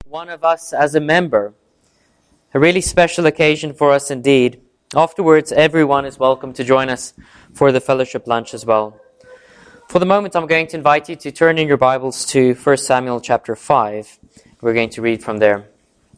one of us as a member. A really special occasion for us indeed. Afterwards, everyone is welcome to join us for the fellowship lunch as well. For the moment, I'm going to invite you to turn in your Bibles to 1 Samuel chapter 5. We're going to read from there.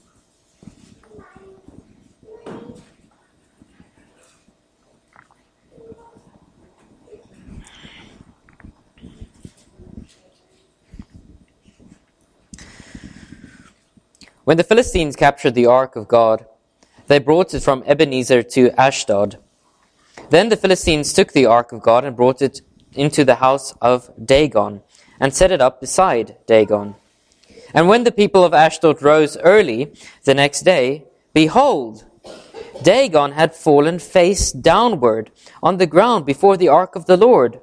When the Philistines captured the ark of God, they brought it from Ebenezer to Ashdod. Then the Philistines took the ark of God and brought it into the house of Dagon, and set it up beside Dagon. And when the people of Ashdod rose early the next day, behold, Dagon had fallen face downward on the ground before the ark of the Lord.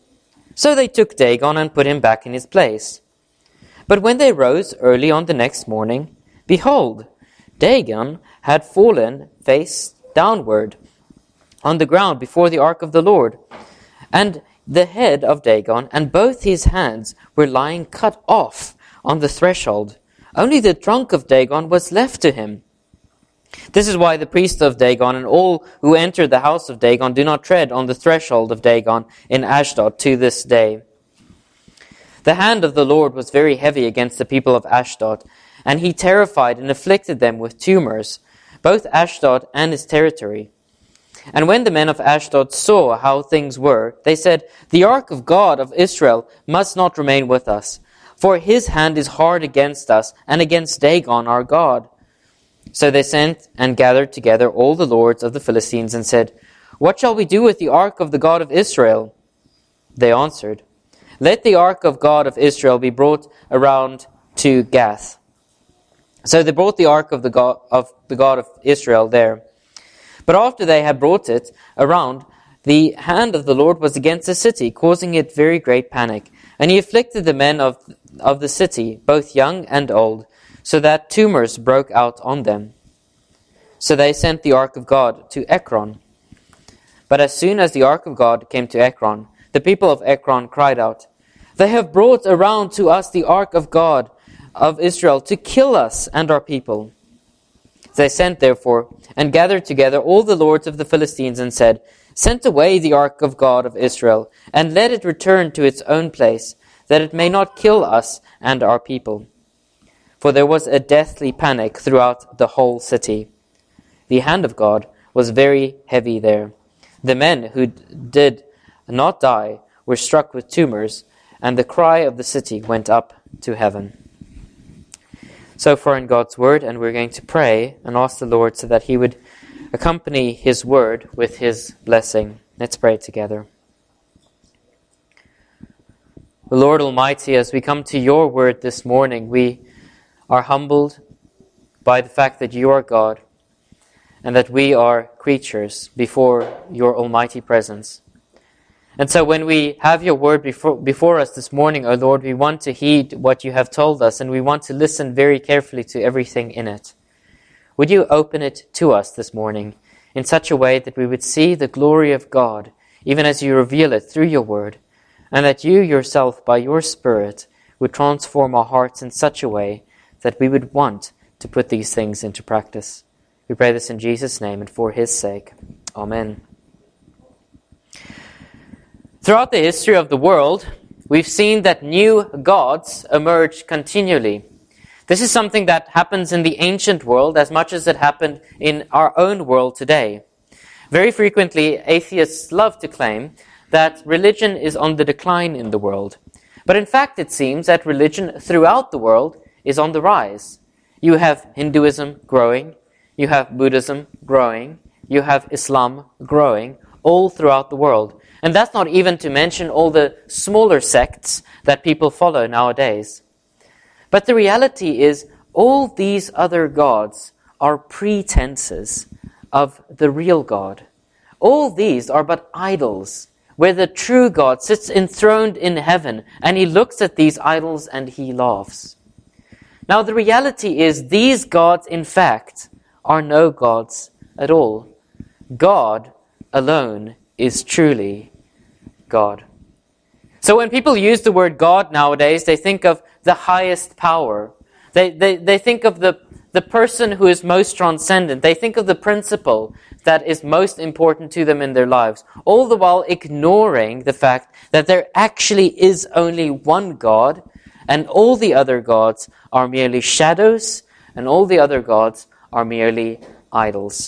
So they took Dagon and put him back in his place. But when they rose early on the next morning, behold, Dagon had fallen face downward on the ground before the ark of the Lord. And the head of Dagon and both his hands were lying cut off on the threshold. Only the trunk of Dagon was left to him. This is why the priests of Dagon and all who enter the house of Dagon do not tread on the threshold of Dagon in Ashdod to this day. The hand of the Lord was very heavy against the people of Ashdod, and he terrified and afflicted them with tumors, both Ashdod and its territory. And when the men of Ashdod saw how things were, they said, "The ark of God of Israel must not remain with us, for his hand is hard against us and against Dagon our God." So they sent and gathered together all the lords of the Philistines and said, "What shall we do with the ark of the God of Israel?" They answered, "Let the ark of God of Israel be brought around to Gath." So they brought the ark of the God of Israel there. But after they had brought it around, the hand of the Lord was against the city, causing it very great panic. And he afflicted the men of the city, both young and old, so that tumors broke out on them. So they sent the ark of God to Ekron. But as soon as the ark of God came to Ekron, the people of Ekron cried out, "They have brought around to us the ark of God of Israel to kill us and our people." They sent therefore and gathered together all the lords of the Philistines and said, "Send away the ark of God of Israel, and let it return to its own place, that it may not kill us and our people." For there was a deathly panic throughout the whole city. The hand of God was very heavy there. The men who did not die were struck with tumors, and the cry of the city went up to heaven. So far in God's word, and we're going to pray and ask the Lord so that he would accompany his word with his blessing. Let's pray together. Lord Almighty, as we come to your word this morning, we are humbled by the fact that you are God and that we are creatures before your almighty presence. And so when we have your word before us this morning, O Lord, we want to heed what you have told us, and we want to listen very carefully to everything in it. Would you open it to us this morning in such a way that we would see the glory of God, even as you reveal it through your word, and that you yourself, by your Spirit, would transform our hearts in such a way that we would want to put these things into practice. We pray this in Jesus' name and for his sake. Amen. Throughout the history of the world, we've seen that new gods emerge continually. This is something that happens in the ancient world as much as it happened in our own world today. Very frequently, atheists love to claim that religion is on the decline in the world. But in fact, it seems that religion throughout the world is on the rise. You have Hinduism growing, you have Buddhism growing, you have Islam growing, all throughout the world. And that's not even to mention all the smaller sects that people follow nowadays. But the reality is, all these other gods are pretenses of the real God. All these are but idols, where the true God sits enthroned in heaven, and he looks at these idols and he laughs. Now the reality is, these gods, in fact, are no gods at all. God alone is truly God. So when people use the word God nowadays, they think of the highest power, They think of the person who is most transcendent. They think of the principle that is most important to them in their lives, all the while ignoring the fact that there actually is only one God, and all the other gods are merely shadows, and all the other gods are merely idols.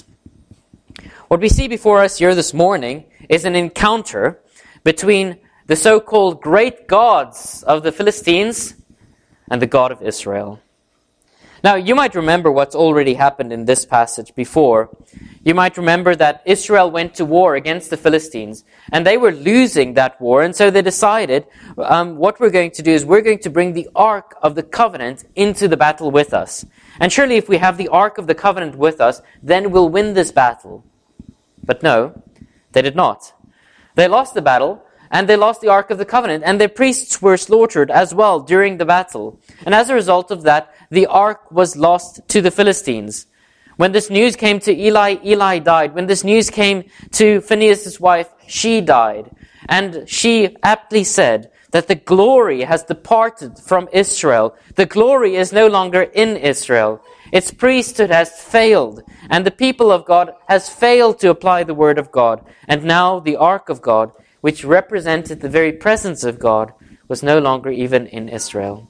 What we see before us here this morning is an encounter between the so-called great gods of the Philistines and the God of Israel. Now, you might remember what's already happened in this passage before. You might remember that Israel went to war against the Philistines, and they were losing that war, and so they decided, what we're going to do is we're going to bring the Ark of the Covenant into the battle with us. And surely if we have the Ark of the Covenant with us, then we'll win this battle. But no, they did not. They lost the battle, and they lost the Ark of the Covenant, and their priests were slaughtered as well during the battle. And as a result of that, the Ark was lost to the Philistines. When this news came to Eli, Eli died. When this news came to Phinehas' wife, she died. And she aptly said that the glory has departed from Israel. The glory is no longer in Israel. Its priesthood has failed, and the people of God has failed to apply the word of God. And now the Ark of God, which represented the very presence of God, was no longer even in Israel.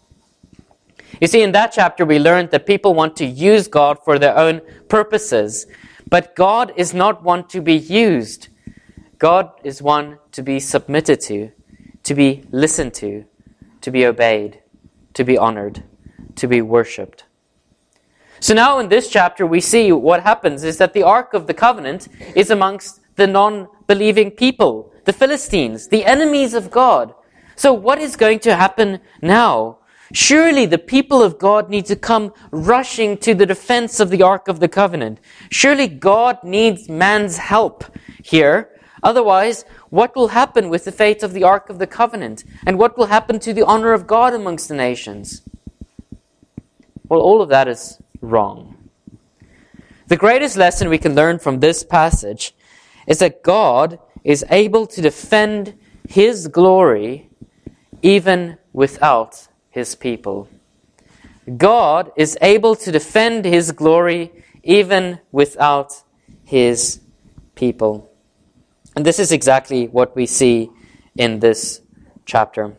You see, in that chapter we learned that people want to use God for their own purposes, but God is not one to be used. God is one to be submitted to be listened to be obeyed, to be honored, to be worshipped. So now in this chapter we see what happens is that the Ark of the Covenant is amongst the non-believing people, the Philistines, the enemies of God. So what is going to happen now? Surely the people of God need to come rushing to the defense of the Ark of the Covenant. Surely God needs man's help here. Otherwise, what will happen with the fate of the Ark of the Covenant? And what will happen to the honor of God amongst the nations? Well, all of that is wrong. The greatest lesson we can learn from this passage is that God is able to defend His glory even without His people. God is able to defend His glory even without His people. And this is exactly what we see in this chapter.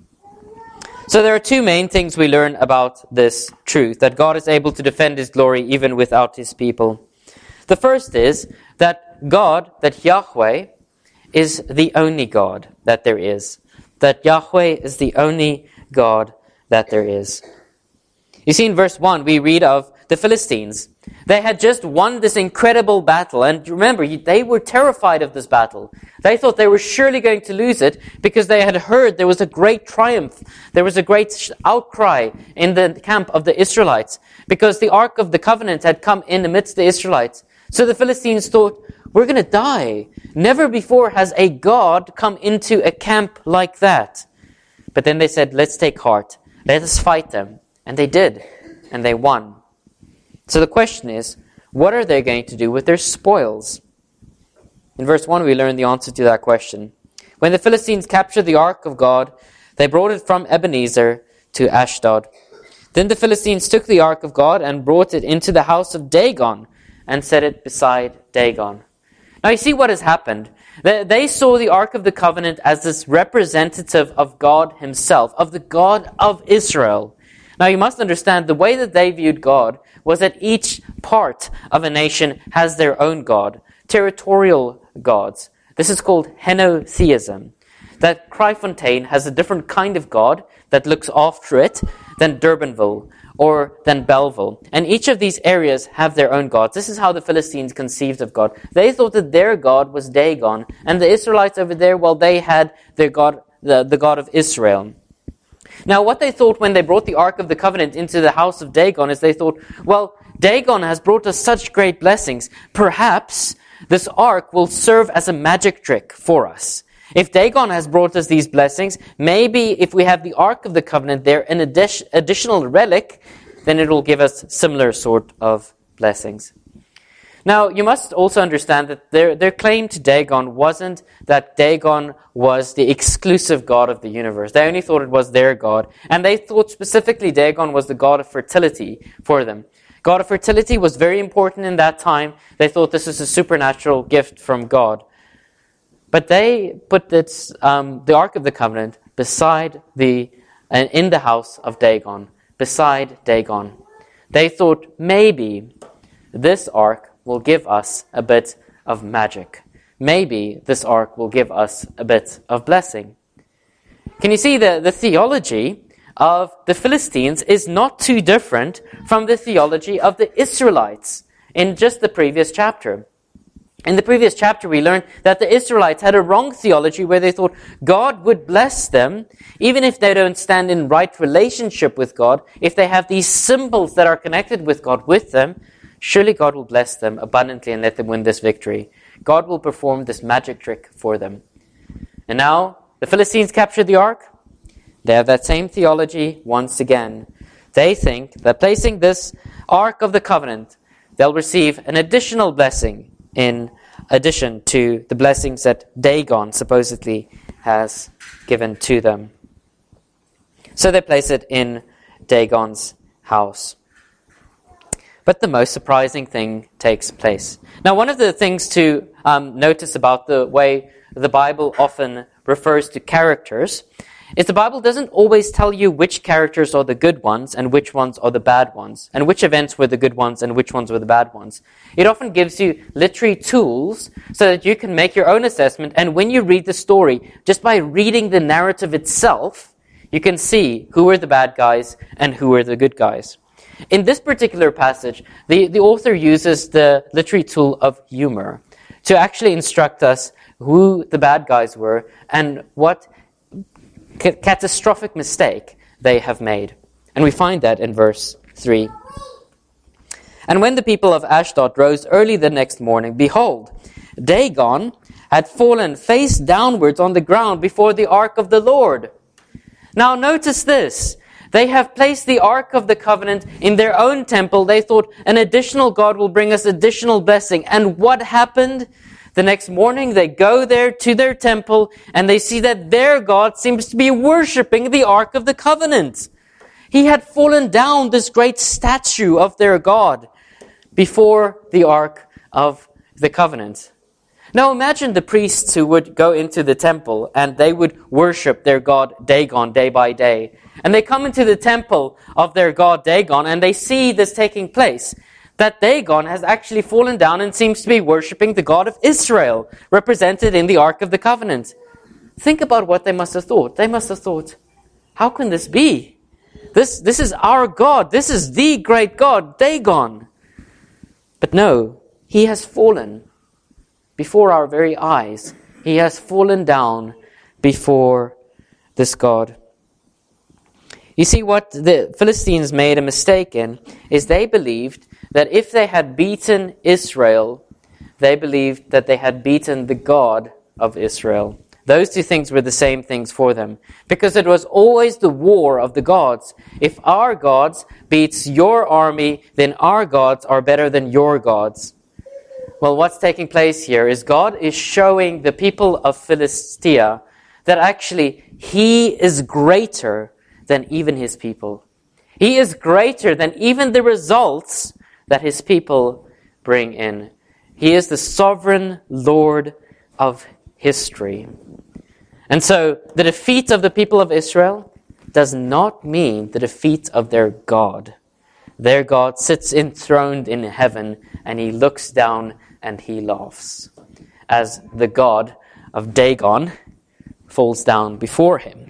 So there are two main things we learn about this truth, that God is able to defend His glory even without His people. The first is that God, that Yahweh, is the only God that there is. That Yahweh is the only God that there is. You see, in verse 1, we read of the Philistines. They had just won this incredible battle. And remember, they were terrified of this battle. They thought they were surely going to lose it because they had heard there was a great triumph. There was a great outcry in the camp of the Israelites because the Ark of the Covenant had come in amidst the Israelites. So the Philistines thought, we're going to die. Never before has a God come into a camp like that. But then they said, let's take heart. Let us fight them. And they did. And they won. So the question is, what are they going to do with their spoils? In verse 1, we learn the answer to that question. When the Philistines captured the Ark of God, they brought it from Ebenezer to Ashdod. Then the Philistines took the Ark of God and brought it into the house of Dagon and set it beside Dagon. Now you see what has happened. They saw the Ark of the Covenant as this representative of God Himself, of the God of Israel. Now you must understand the way that they viewed God was that each part of a nation has their own God, territorial gods. This is called henotheism. That Kraaifontein has a different kind of God that looks after it than Durbanville or than Belleville. And each of these areas have their own gods. This is how the Philistines conceived of God. They thought that their God was Dagon. And the Israelites over there, well, they had their God, the God of Israel. Now, what they thought when they brought the Ark of the Covenant into the house of Dagon is they thought, well, Dagon has brought us such great blessings. Perhaps this Ark will serve as a magic trick for us. If Dagon has brought us these blessings, maybe if we have the Ark of the Covenant there, an additional relic, then it will give us similar sort of blessings. Now, you must also understand that their claim to Dagon wasn't that Dagon was the exclusive god of the universe. They only thought it was their god. And they thought specifically Dagon was the god of fertility for them. God of fertility was very important in that time. They thought this is a supernatural gift from God. But they put the Ark of the Covenant in the house of Dagon, beside Dagon. They thought maybe this ark will give us a bit of magic. Maybe this ark will give us a bit of blessing. Can you see the theology of the Philistines is not too different from the theology of the Israelites in just the previous chapter? In the previous chapter, we learned that the Israelites had a wrong theology where they thought God would bless them, even if they don't stand in right relationship with God. If they have these symbols that are connected with God with them, surely God will bless them abundantly and let them win this victory. God will perform this magic trick for them. And now, the Philistines captured the ark. They have that same theology once again. They think that placing this Ark of the Covenant, they'll receive an additional blessing in addition to the blessings that Dagon supposedly has given to them. So they place it in Dagon's house. But the most surprising thing takes place. Now, one of the things to notice about the way the Bible often refers to characters is the Bible doesn't always tell you which characters are the good ones and which ones are the bad ones, and which events were the good ones and which ones were the bad ones. It often gives you literary tools so that you can make your own assessment, and when you read the story, just by reading the narrative itself, you can see who were the bad guys and who were the good guys. In this particular passage, the author uses the literary tool of humor to actually instruct us who the bad guys were and what catastrophic mistake they have made. And we find that in verse 3. And when the people of Ashdod rose early the next morning, behold, Dagon had fallen face downwards on the ground before the ark of the Lord. Now notice this. They have placed the Ark of the Covenant in their own temple. They thought an additional God will bring us additional blessing. And what happened? The next morning they go there to their temple and they see that their God seems to be worshipping the Ark of the Covenant. He had fallen down, this great statue of their God, before the Ark of the Covenant. Now imagine the priests who would go into the temple and they would worship their god Dagon day by day. And they come into the temple of their god Dagon and they see this taking place. That Dagon has actually fallen down and seems to be worshipping the God of Israel, represented in the Ark of the Covenant. Think about what they must have thought. They must have thought, how can this be? This is our God. This is the great God, Dagon. But no, he has fallen before our very eyes. He has fallen down before this God. You see, what the Philistines made a mistake in is they believed that if they had beaten Israel, they believed that they had beaten the God of Israel. Those two things were the same things for them, because it was always the war of the gods. If our gods beats your army, then our gods are better than your gods. Well, what's taking place here is God is showing the people of Philistia that actually He is greater than even His people. He is greater than even the results that His people bring in. He is the sovereign Lord of history. And so the defeat of the people of Israel does not mean the defeat of their God. Their God sits enthroned in heaven and He looks down and He laughs as the God of Dagon falls down before Him.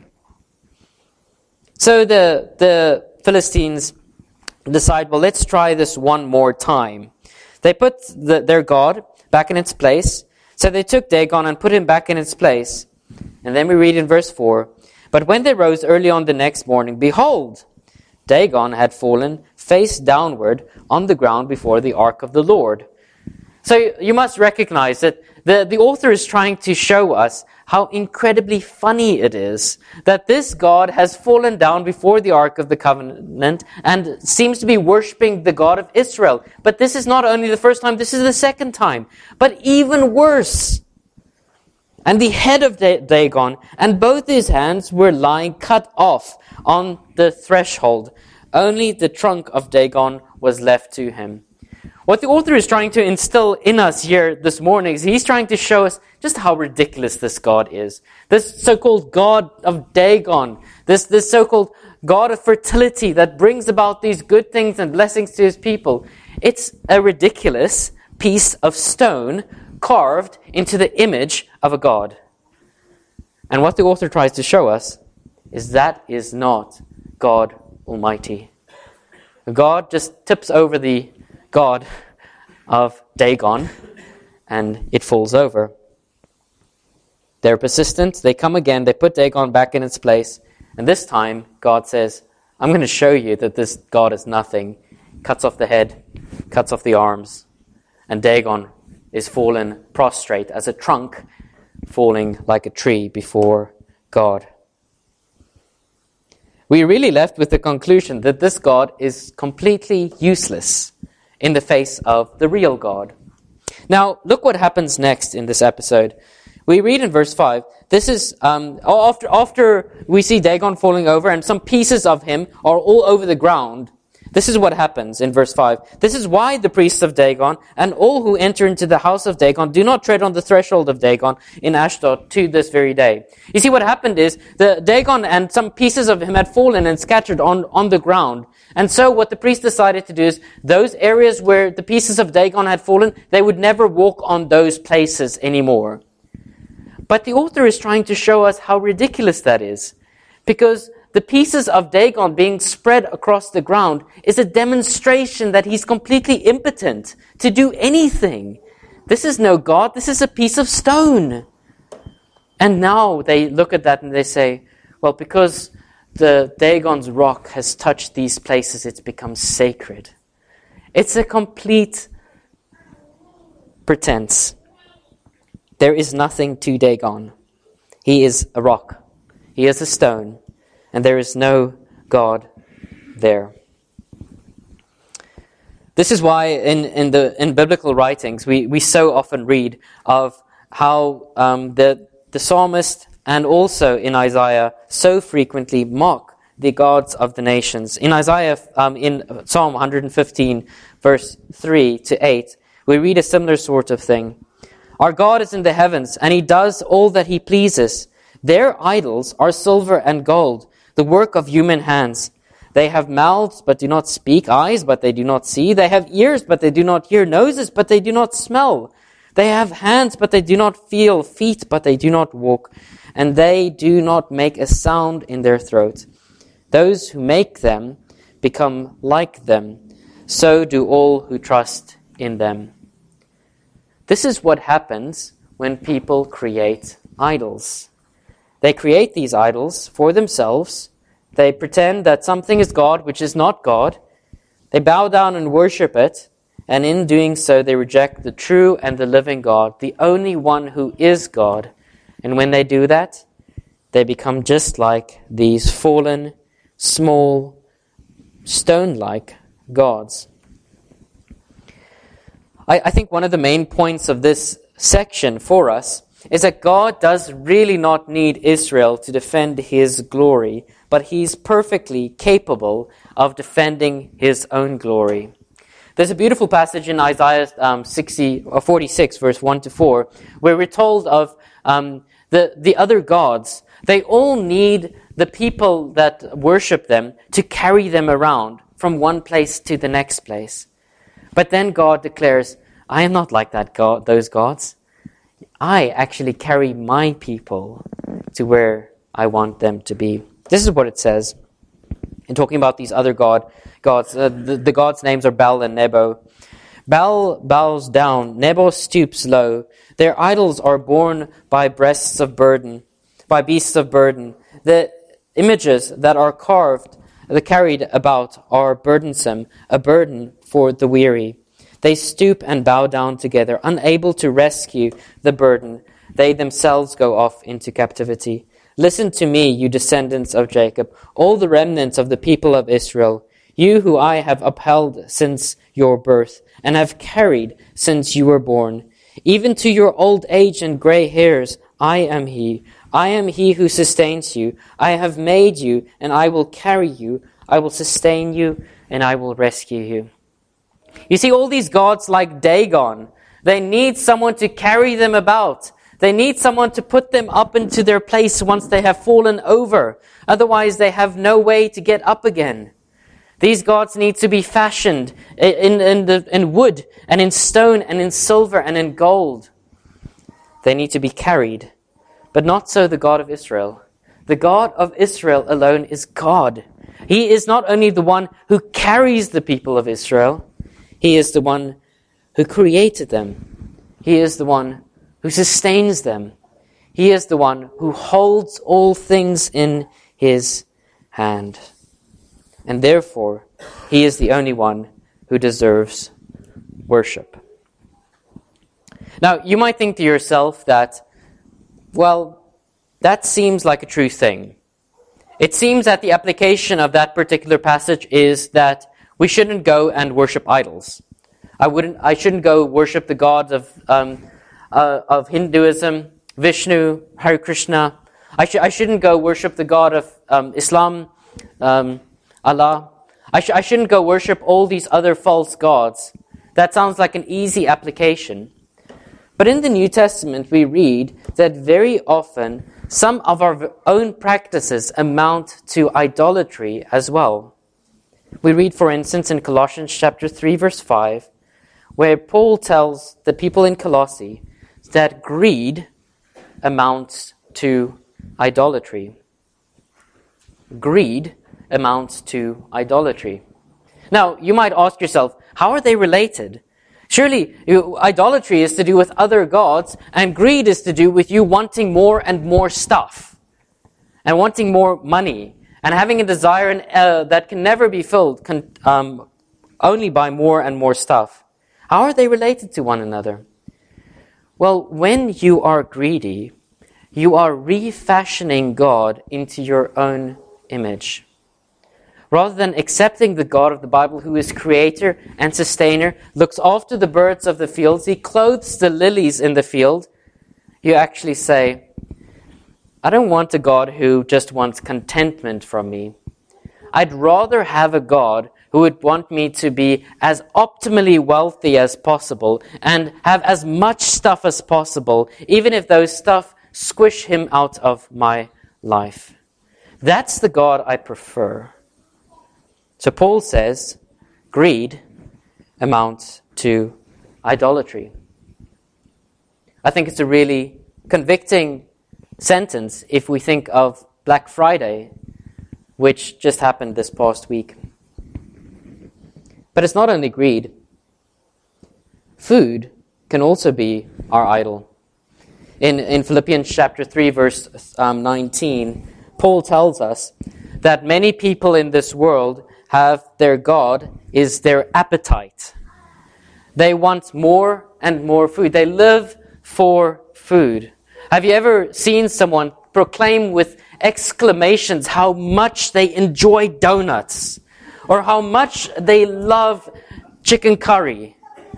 So the Philistines decide, well, let's try this one more time. They put their God back in its place. So they took Dagon and put him back in its place. And then we read in verse 4, but when they rose early on the next morning, behold, Dagon had fallen face downward on the ground before the ark of the Lord. So you must recognize that the author is trying to show us how incredibly funny it is that this God has fallen down before the Ark of the Covenant and seems to be worshipping the God of Israel. But this is not only the first time, this is the second time. But even worse. And the head of Dagon and both his hands were lying cut off on the threshold. Only the trunk of Dagon was left to him. What the author is trying to instill in us here this morning is he's trying to show us just how ridiculous this God is. This so-called God of Dagon, this so-called God of fertility that brings about these good things and blessings to his people. It's a ridiculous piece of stone carved into the image of a God. And what the author tries to show us is that is not God Almighty. God just tips over the God of Dagon and it falls over. They're persistent, they come again, they put Dagon back in its place, and this time God says, I'm going to show you that this God is nothing. Cuts off the head, cuts off the arms, and Dagon is fallen prostrate as a trunk falling like a tree before God. We really left with the conclusion that this God is completely useless in the face of the real God. Now, look what happens next in this episode. We read in verse 5, this is after we see Dagon falling over and some pieces of him are all over the ground. This is what happens in verse 5. This is why the priests of Dagon and all who enter into the house of Dagon do not tread on the threshold of Dagon in Ashdod to this very day. You see, what happened is the Dagon and some pieces of him had fallen and scattered on the ground. And so what the priests decided to do is those areas where the pieces of Dagon had fallen, they would never walk on those places anymore. But the author is trying to show us how ridiculous that is. Because the pieces of Dagon being spread across the ground is a demonstration that he's completely impotent to do anything. This is no God, this is a piece of stone. And now they look at that and they say, well, because the Dagon's rock has touched these places, it's become sacred. It's a complete pretense. There is nothing to Dagon. He is a rock. He is a stone. And there is no God there. This is why in biblical writings we so often read of how the psalmist and also in Isaiah so frequently mock the gods of the nations. In Isaiah, in Psalm 115, verse 3 to 8, we read a similar sort of thing. Our God is in the heavens, and he does all that he pleases. Their idols are silver and gold, the work of human hands. They have mouths, but do not speak, eyes, but they do not see. They have ears, but they do not hear, noses, but they do not smell. They have hands, but they do not feel, feet, but they do not walk, and they do not make a sound in their throat. Those who make them become like them. So do all who trust in them. This is what happens when people create idols. They create these idols for themselves. They pretend that something is God, which is not God. They bow down and worship it. And in doing so, they reject the true and the living God, the only one who is God. And when they do that, they become just like these fallen, small, stone-like gods. I think one of the main points of this section for us is that God does really not need Israel to defend his glory, but he's perfectly capable of defending his own glory. There's a beautiful passage in Isaiah 46, verse 1 to 4, where we're told of the other gods. They all need the people that worship them to carry them around from one place to the next place. But then God declares, I am not like that God, those gods. I actually carry my people to where I want them to be. This is what it says. In talking about these other gods, the gods' names are Bel and Nebo. Bel bows down, Nebo stoops low. Their idols are borne by beasts of burden. The images that are carried about are burdensome, a burden for the weary. They stoop and bow down together, unable to rescue the burden. They themselves go off into captivity. Listen to me, you descendants of Jacob, all the remnants of the people of Israel, you who I have upheld since your birth, and have carried since you were born. Even to your old age and gray hairs, I am he. I am he who sustains you. I have made you, and I will carry you. I will sustain you, and I will rescue you. You see, all these gods like Dagon, they need someone to carry them about. They need someone to put them up into their place once they have fallen over. Otherwise, they have no way to get up again. These gods need to be fashioned in wood and in stone and in silver and in gold. They need to be carried. But not so the God of Israel. The God of Israel alone is God. He is not only the one who carries the people of Israel, He is the one who created them. He is the one who sustains them. He is the one who holds all things in His hand. And therefore, He is the only one who deserves worship. Now, you might think to yourself that, well, that seems like a true thing. It seems that the application of that particular passage is that we shouldn't go and worship idols. I shouldn't go worship the gods of Hinduism, Vishnu, Hare Krishna. I shouldn't go worship the God of Islam, Allah. I shouldn't go worship all these other false gods. That sounds like an easy application. But in the New Testament, we read that very often some of our own practices amount to idolatry as well. We read, for instance, in Colossians chapter 3, verse 5, where Paul tells the people in Colossae that greed amounts to idolatry. Greed amounts to idolatry. Now, you might ask yourself, how are they related? Surely, idolatry is to do with other gods, and greed is to do with you wanting more and more stuff, and wanting more money, and having a desire that can never be filled only by more and more stuff. How are they related to one another? Well, when you are greedy, you are refashioning God into your own image. Rather than accepting the God of the Bible, who is creator and sustainer, looks after the birds of the fields, He clothes the lilies in the field, you actually say, I don't want a God who just wants contentment from me. I'd rather have a God who would want me to be as optimally wealthy as possible and have as much stuff as possible, even if those stuff squish Him out of my life. That's the God I prefer. So Paul says, greed amounts to idolatry. I think it's a really convicting sentence if we think of Black Friday, which just happened this past week. But it's not only greed. Food can also be our idol. In Philippians chapter 3, verse 19, Paul tells us that many people in this world have their God is their appetite. They want more and more food. They live for food. Have you ever seen someone proclaim with exclamations how much they enjoy donuts or how much they love chicken curry?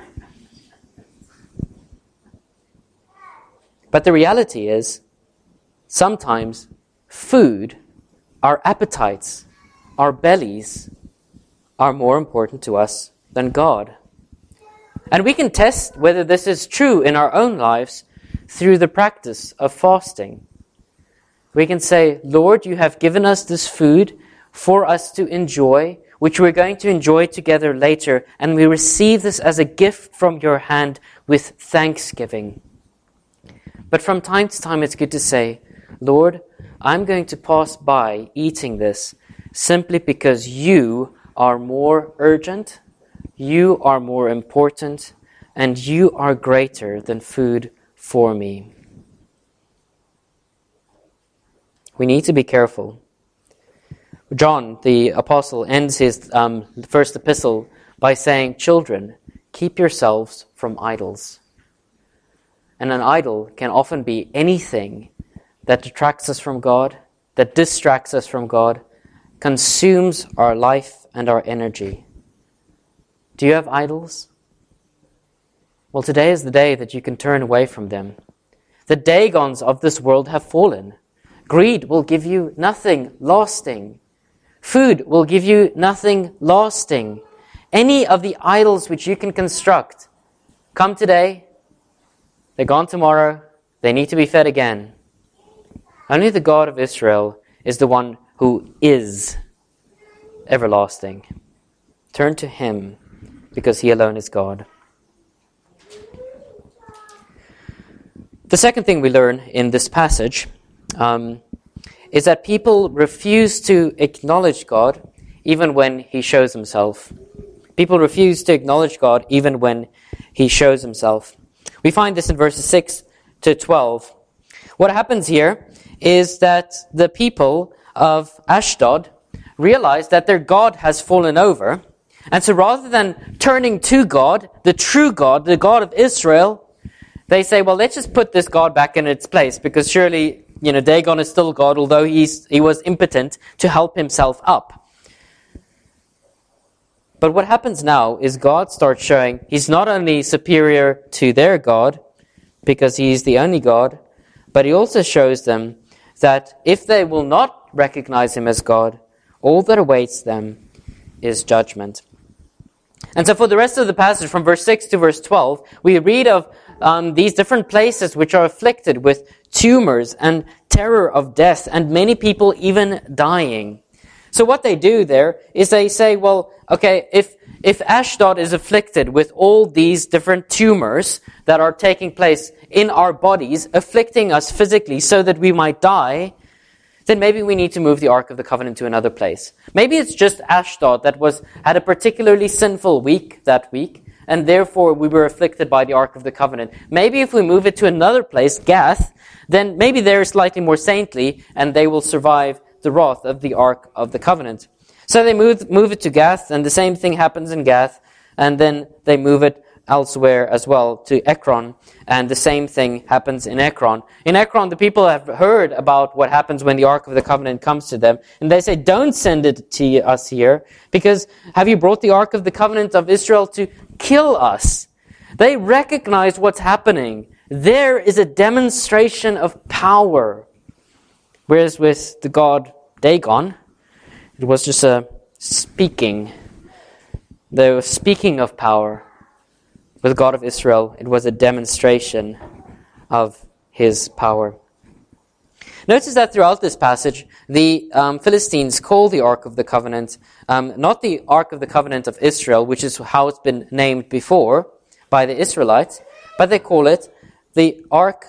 But the reality is, sometimes food, our appetites, our bellies, are more important to us than God. And we can test whether this is true in our own lives through the practice of fasting. We can say, Lord, you have given us this food for us to enjoy, which we're going to enjoy together later, and we receive this as a gift from your hand with thanksgiving. But from time to time, it's good to say, Lord, I'm going to pass by eating this simply because you are more urgent, you are more important, and you are greater than food for me. We need to be careful. John, the apostle, ends his first epistle by saying, children, keep yourselves from idols. And an idol can often be anything that detracts us from God, that distracts us from God, consumes our life and our energy. Do you have idols? Well, today is the day that you can turn away from them. The Dagons of this world have fallen. Greed will give you nothing lasting. Food will give you nothing lasting. Any of the idols which you can construct come today, they're gone tomorrow, they need to be fed again. Only the God of Israel is the one who is everlasting. Turn to Him, because He alone is God. The second thing we learn in this passage is that people refuse to acknowledge God even when He shows Himself. People refuse to acknowledge God even when He shows Himself. We find this in verses 6 to 12. What happens here is that the people of Ashdod realize that their God has fallen over. And so rather than turning to God, the true God, the God of Israel, they say, well, let's just put this God back in its place, because surely, Dagon is still God, although he was impotent to help himself up. But what happens now is God starts showing He's not only superior to their God, because He's the only God, but He also shows them that if they will not recognize Him as God, all that awaits them is judgment. And so for the rest of the passage, from verse 6 to verse 12, we read of these different places which are afflicted with tumors and terror of death, and many people even dying. So what they do there is they say, well, okay, if Ashdod is afflicted with all these different tumors that are taking place in our bodies, afflicting us physically so that we might die, then maybe we need to move the Ark of the Covenant to another place. Maybe it's just Ashdod that had a particularly sinful week that week, and therefore we were afflicted by the Ark of the Covenant. Maybe if we move it to another place, Gath, then maybe they're slightly more saintly, and they will survive the wrath of the Ark of the Covenant. So they move it to Gath, and the same thing happens in Gath, and then they move it elsewhere as well to Ekron, and the same thing happens in Ekron. In Ekron, the people have heard about what happens when the Ark of the Covenant comes to them, and they say, don't send it to us here, because have you brought the Ark of the Covenant of Israel to kill us? They recognize what's happening. There is a demonstration of power. Whereas with the god Dagon, it was just a speaking. They were speaking of power. With the God of Israel, it was a demonstration of His power. Notice that throughout this passage, the Philistines call the Ark of the Covenant, not the Ark of the Covenant of Israel, which is how it's been named before by the Israelites, but they call it the Ark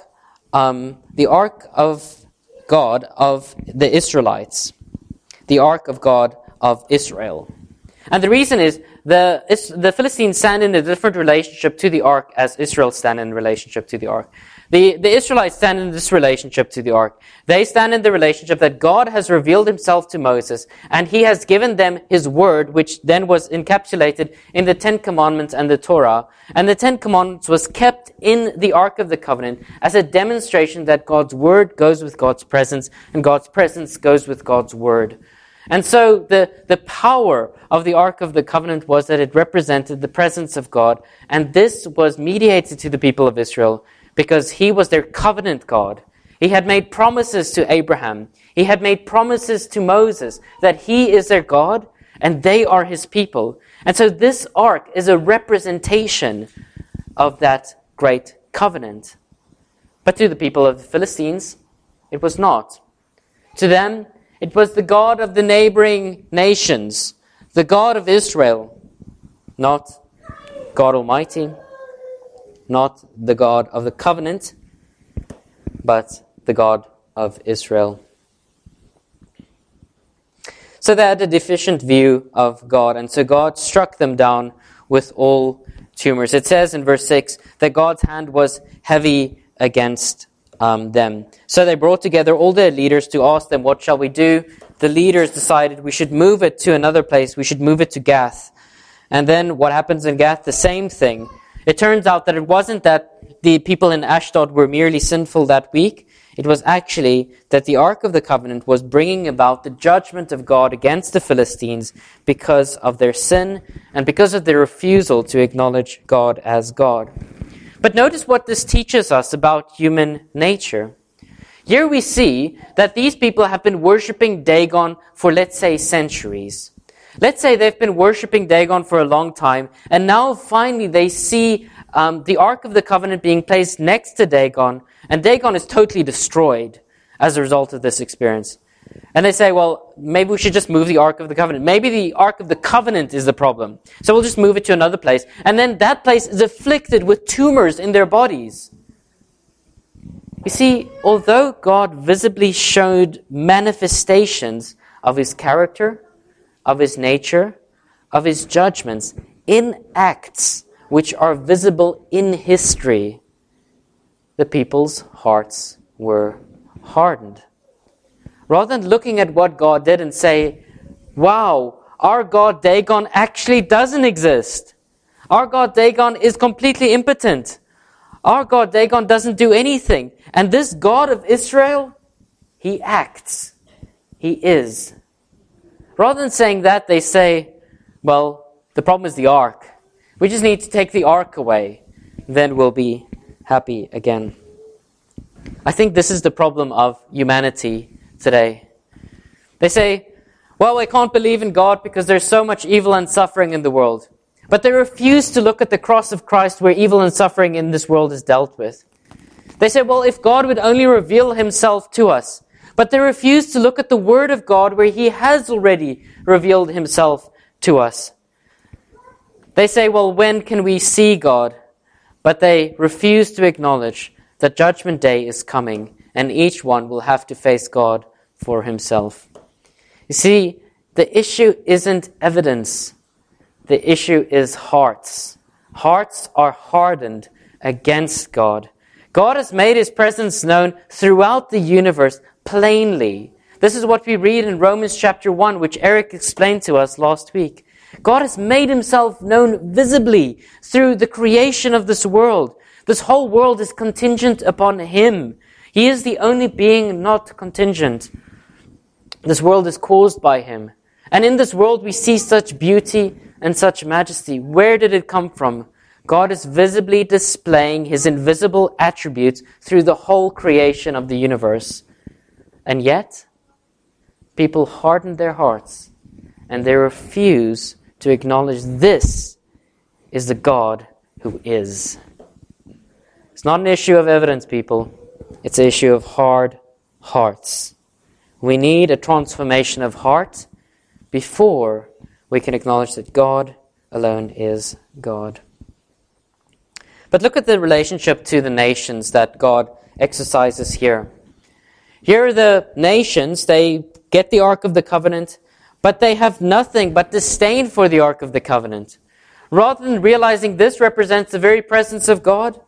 of God of the Israelites, the Ark of God of Israel. And the reason is the Philistines stand in a different relationship to the Ark as Israel stand in relationship to the Ark. The Israelites stand in this relationship to the Ark. They stand in the relationship that God has revealed Himself to Moses, and He has given them His word, which then was encapsulated in the 10 Commandments and the Torah. And the 10 Commandments was kept in the Ark of the Covenant as a demonstration that God's word goes with God's presence, and God's presence goes with God's word. And so the power of the Ark of the Covenant was that it represented the presence of God, and this was mediated to the people of Israel because He was their covenant God. He had made promises to Abraham. He had made promises to Moses that He is their God and they are His people. And so this ark is a representation of that great covenant. But to the people of the Philistines, it was not. To them, it was the God of the neighboring nations, the God of Israel, not God Almighty, not the God of the covenant, but the God of Israel. So they had a deficient view of God, and so God struck them down with all tumors. It says in verse 6 that God's hand was heavy against them. So they brought together all their leaders to ask them, what shall we do? The leaders decided we should move it to another place. We should move it to Gath. And then what happens in Gath? The same thing. It turns out that it wasn't that the people in Ashdod were merely sinful that week. It was actually that the Ark of the Covenant was bringing about the judgment of God against the Philistines because of their sin and because of their refusal to acknowledge God as God. But notice what this teaches us about human nature. Here we see that these people have been worshipping Dagon for, let's say, centuries. Let's say they've been worshipping Dagon for a long time, and now finally they see the Ark of the Covenant being placed next to Dagon, and Dagon is totally destroyed as a result of this experience. And they say, well, maybe we should just move the Ark of the Covenant. Maybe the Ark of the Covenant is the problem. So we'll just move it to another place. And then that place is afflicted with tumors in their bodies. You see, although God visibly showed manifestations of His character, of His nature, of His judgments, in acts which are visible in history, the people's hearts were hardened. Rather than looking at what God did and say, wow, our God Dagon actually doesn't exist. Our God Dagon is completely impotent. Our God Dagon doesn't do anything. And this God of Israel, He acts. He is. Rather than saying that, they say, well, the problem is the ark. We just need to take the ark away. Then we'll be happy again. I think this is the problem of humanity today. They say, well, I can't believe in God because there's so much evil and suffering in the world. But they refuse to look at the cross of Christ where evil and suffering in this world is dealt with. They say, well, if God would only reveal Himself to us. But they refuse to look at the Word of God where He has already revealed Himself to us. They say, well, when can we see God? But they refuse to acknowledge that Judgment Day is coming and each one will have to face God for himself. You see, the issue isn't evidence. The issue is hearts. Hearts are hardened against God. God has made His presence known throughout the universe plainly. This is what we read in Romans chapter 1, which Eric explained to us last week. God has made Himself known visibly through the creation of this world. This whole world is contingent upon Him. He is the only being not contingent. This world is caused by Him. And in this world we see such beauty and such majesty. Where did it come from? God is visibly displaying His invisible attributes through the whole creation of the universe. And yet, people harden their hearts and they refuse to acknowledge this is the God who is. It's not an issue of evidence, people. It's an issue of hard hearts. We need a transformation of heart before we can acknowledge that God alone is God. But look at the relationship to the nations that God exercises here. Here are the nations, they get the Ark of the Covenant, but they have nothing but disdain for the Ark of the Covenant. Rather than realizing this represents the very presence of God,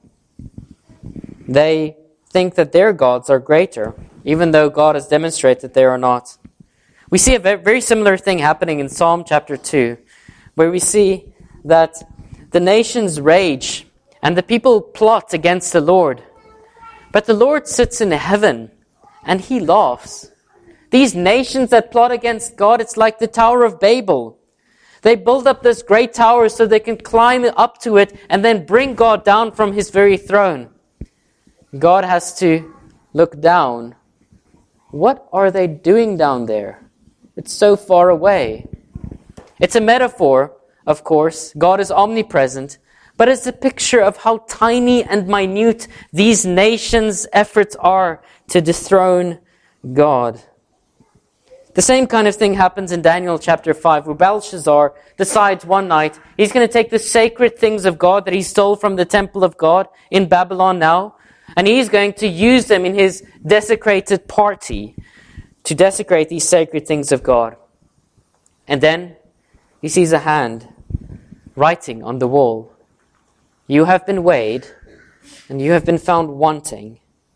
they think that their gods are greater, even though God has demonstrated that they are not. We see a very similar thing happening in Psalm chapter 2, where we see that the nations rage and the people plot against the Lord. But the Lord sits in heaven and He laughs. These nations that plot against God, it's like the Tower of Babel. They build up this great tower so they can climb up to it and then bring God down from His very throne. God has to look down. What are they doing down there? It's so far away. It's a metaphor, of course. God is omnipresent. But it's a picture of how tiny and minute these nations' efforts are to dethrone God. The same kind of thing happens in Daniel chapter 5, where Belshazzar decides one night he's going to take the sacred things of God that he stole from the temple of God in Babylon now, and he's going to use them in his desecrated party to desecrate these sacred things of God. And then he sees a hand writing on the wall. You have been weighed, and you have been found wanting.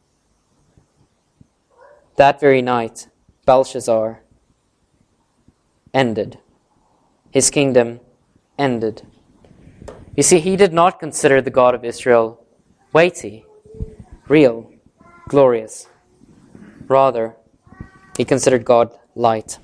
That very night, Belshazzar ended. His kingdom ended. You see, he did not consider the God of Israel weighty, real, glorious. Rather, he considered God light.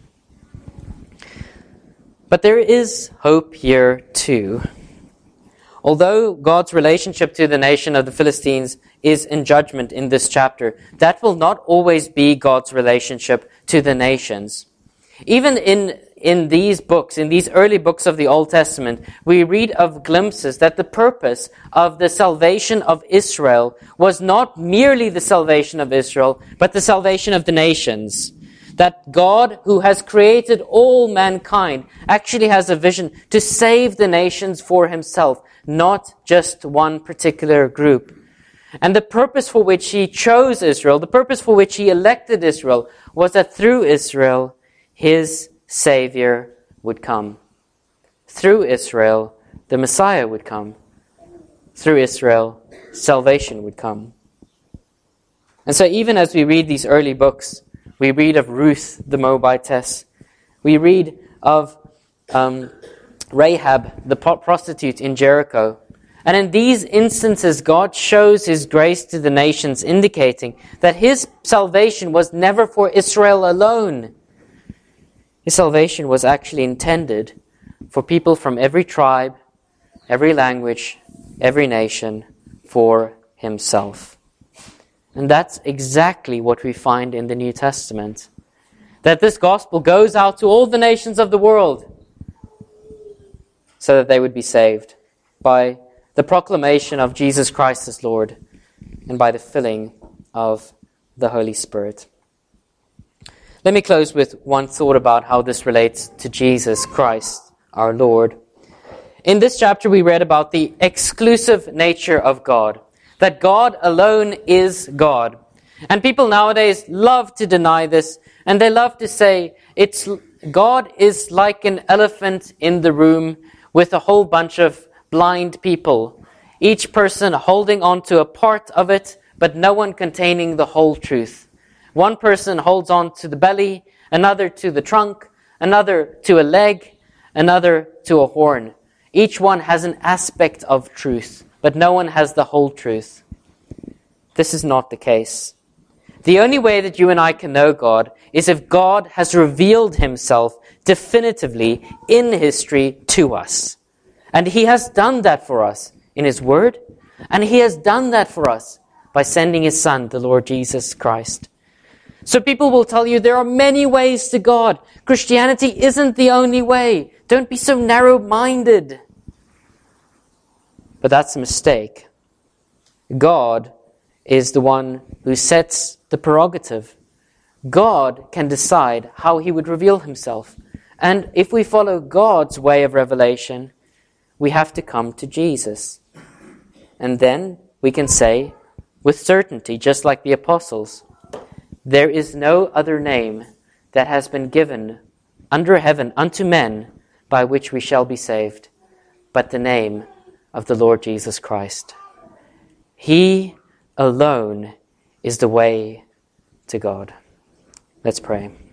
But there is hope here too. Although God's relationship to the nation of the Philistines is in judgment in this chapter, that will not always be God's relationship to the nations. Even in these books, in these early books of the Old Testament, we read of glimpses that the purpose of the salvation of Israel was not merely the salvation of Israel, but the salvation of the nations. That God, who has created all mankind, actually has a vision to save the nations for himself, not just one particular group. And the purpose for which he chose Israel, the purpose for which he elected Israel, was that through Israel, his Savior would come. Through Israel, the Messiah would come. Through Israel, salvation would come. And so even as we read these early books, we read of Ruth the Moabitess. We read of Rahab, the prostitute in Jericho. And in these instances, God shows his grace to the nations, indicating that his salvation was never for Israel alone. His salvation was actually intended for people from every tribe, every language, every nation, for himself. And that's exactly what we find in the New Testament. That this gospel goes out to all the nations of the world so that they would be saved by the proclamation of Jesus Christ as Lord and by the filling of the Holy Spirit. Let me close with one thought about how this relates to Jesus Christ, our Lord. In this chapter, we read about the exclusive nature of God. That God alone is God. And people nowadays love to deny this, and they love to say God is like an elephant in the room with a whole bunch of blind people, each person holding on to a part of it, but no one containing the whole truth. One person holds on to the belly, another to the trunk, another to a leg, another to a horn. Each one has an aspect of truth, but no one has the whole truth. This is not the case. The only way that you and I can know God is if God has revealed himself definitively in history to us. And he has done that for us in his word, and he has done that for us by sending his Son, the Lord Jesus Christ. So people will tell you there are many ways to God. Christianity isn't the only way. Don't be so narrow-minded. But that's a mistake. God is the one who sets the prerogative. God can decide how he would reveal himself. And if we follow God's way of revelation, we have to come to Jesus. And then we can say with certainty, just like the apostles, there is no other name that has been given under heaven unto men by which we shall be saved, but the name of the Lord Jesus Christ. He alone is the way to God. Let's pray.